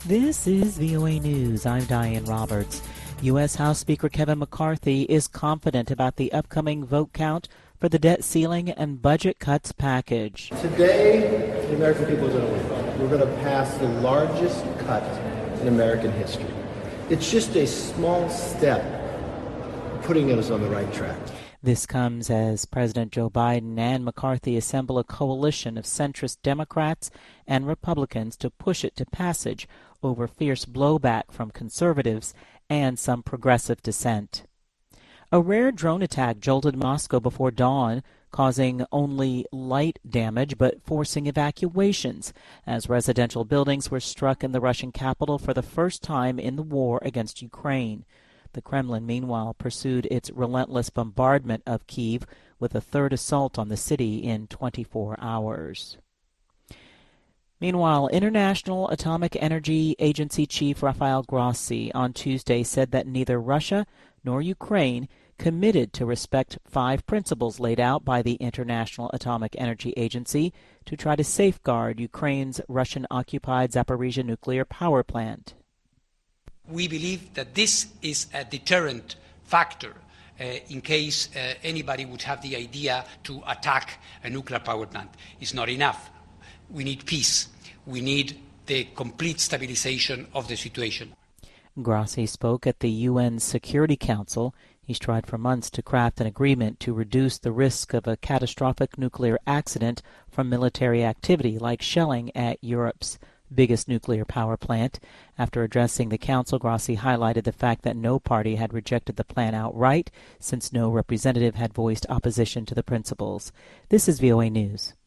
This is VOA News. I'm Diane Roberts. U.S. House Speaker Kevin McCarthy is confident about the upcoming vote count for the debt ceiling and budget cuts package. Today, the American people are going to win. We're going to pass the largest cut in American history. It's just a small step putting us on the right track. This comes as President Joe Biden and McCarthy assemble a coalition of centrist Democrats and Republicans to push it to passage over fierce blowback from conservatives and some progressive dissent. A rare drone attack jolted Moscow before dawn, causing only light damage but forcing evacuations as residential buildings were struck in the Russian capital for the first time in the war against Ukraine. The Kremlin, meanwhile, pursued its relentless bombardment of Kyiv with a third assault on the city in 24 hours. Meanwhile, International Atomic Energy Agency Chief Rafael Grossi on Tuesday said that neither Russia nor Ukraine committed to respect 5 principles laid out by the International Atomic Energy Agency to try to safeguard Ukraine's Russian-occupied Zaporizhzhia nuclear power plant. We believe that this is a deterrent factor in case anybody would have the idea to attack a nuclear power plant. It's not enough. We need peace. We need the complete stabilization of the situation. Grossi spoke at the UN Security Council. He's tried for months to craft an agreement to reduce the risk of a catastrophic nuclear accident from military activity like shelling at Europe's biggest nuclear power plant. After addressing the council, Grossi highlighted the fact that no party had rejected the plan outright, since no representative had voiced opposition to the principles. This is VOA News.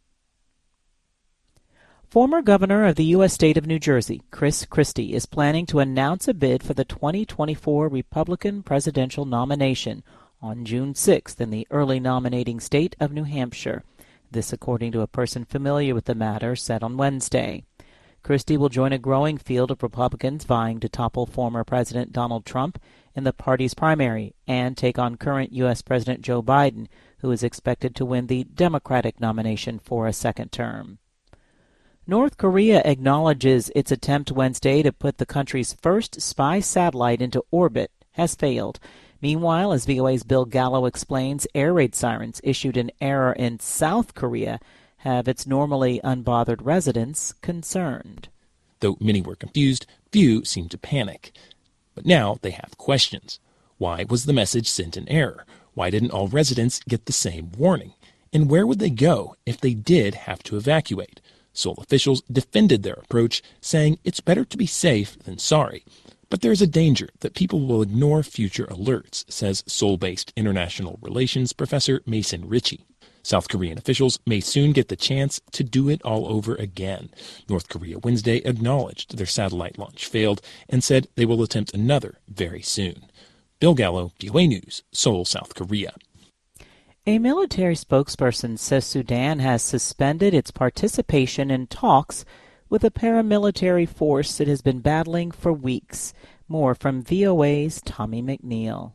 Former governor of the U.S. state of New Jersey, Chris Christie, is planning to announce a bid for the 2024 Republican presidential nomination on June 6th in the early nominating state of New Hampshire. This, according to a person familiar with the matter, said on Wednesday. Christie will join a growing field of Republicans vying to topple former President Donald Trump in the party's primary and take on current U.S. President Joe Biden, who is expected to win the Democratic nomination for a second term. North Korea acknowledges its attempt Wednesday to put the country's first spy satellite into orbit has failed. Meanwhile, as VOA's Bill Gallo explains, air raid sirens issued in error in South Korea have its normally unbothered residents concerned. Though many were confused, few seemed to panic. But now they have questions. Why was the message sent in error? Why didn't all residents get the same warning? And where would they go if they did have to evacuate? Seoul officials defended their approach, saying it's better to be safe than sorry. But there's a danger that people will ignore future alerts, says Seoul-based international relations professor Mason Ritchie. South Korean officials may soon get the chance to do it all over again. North Korea Wednesday acknowledged their satellite launch failed and said they will attempt another very soon. Bill Gallo, VOA News, Seoul, South Korea. A military spokesperson says Sudan has suspended its participation in talks with a paramilitary force it has been battling for weeks. More from VOA's Tommy McNeil.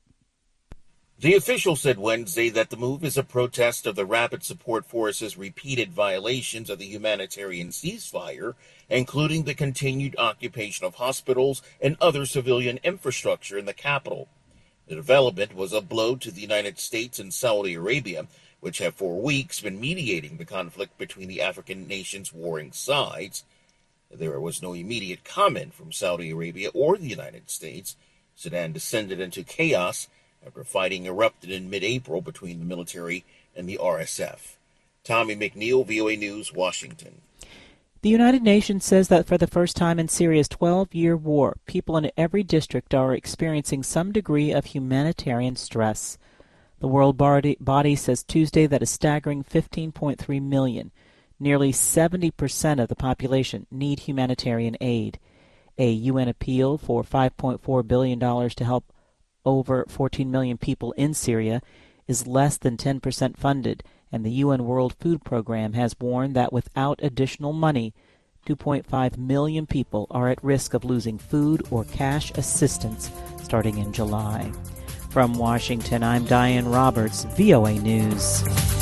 The official said Wednesday that the move is a protest of the Rapid Support Force's repeated violations of the humanitarian ceasefire, including the continued occupation of hospitals and other civilian infrastructure in the capital. The development was a blow to the United States and Saudi Arabia, which have for weeks been mediating the conflict between the African nations' warring sides. There was no immediate comment from Saudi Arabia or the United States. Sudan descended into chaos after fighting erupted in mid-April between the military and the RSF. Tommy McNeil, VOA News, Washington. The United Nations says that for the first time in Syria's 12-year war, people in every district are experiencing some degree of humanitarian stress. The World Body says Tuesday that a staggering 15.3 million, nearly 70% of the population, need humanitarian aid. A UN appeal for $5.4 billion to help over 14 million people in Syria is less than 10% funded, and the UN World Food Program has warned that without additional money, 2.5 million people are at risk of losing food or cash assistance starting in July. From Washington, I'm Diane Roberts, VOA News.